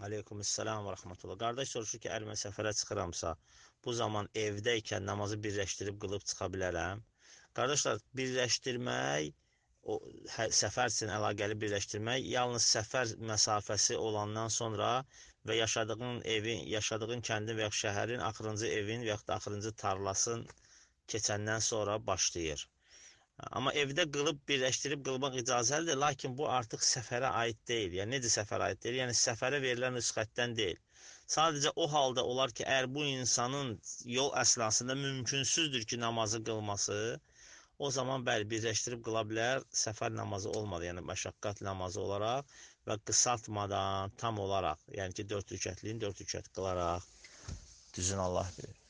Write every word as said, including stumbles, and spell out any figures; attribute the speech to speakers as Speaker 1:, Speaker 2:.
Speaker 1: Aleykümselam və rəhmətullah. Qardaş soruşur ki, əgər mən səfərə çıxıramsa, bu zaman evdəykən namazı birləşdirib qılıb çıxa bilərəm. Qardaşlar, birləşdirmək, o hə, səfər üçün əlaqəli birləşdirmək yalnız səfər məsafəsi olandan sonra və yaşadığın evin, yaşadığın kəndin və yaxud şəhərin axırıncı evin və yaxud da axırıncı tarlasın keçəndən sonra başlayır. Amma evdə qılıb, birləşdirib qılmaq icazəlidir, lakin bu artıq səfərə aid deyil. Yəni, necə səfərə aid deyil? Yəni, səfərə verilən rüsxətdən deyil. Sadəcə o halda olar ki, əgər bu insanın yol əsnasında mümkünsüzdür ki, namazı qılması, o zaman bəli, birləşdirib qıla bilər, səfər namazı olmadı, yəni məşəqqət namazı olaraq və qısaltmadan, tam olaraq, yəni ki, dörd rükətliyin dörd rükət qılaraq düzün Allah bilir.